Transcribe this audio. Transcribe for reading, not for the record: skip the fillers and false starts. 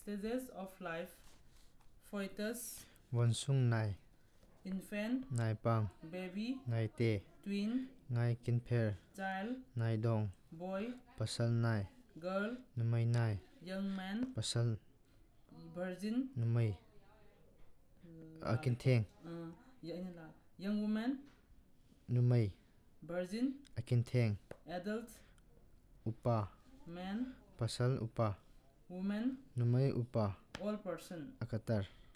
stages of life: fetus, Wonsung nai, infant, naipang, baby, naite, twin, ngai kinpher, child, naidong, boy, pasal nai, girl, numai nai, young man, pasal virgin, numai, akintheng, young woman, numai, virgin, akintheng, adult, upa, man, pasal upa, woman, numai upa, all person. akatar.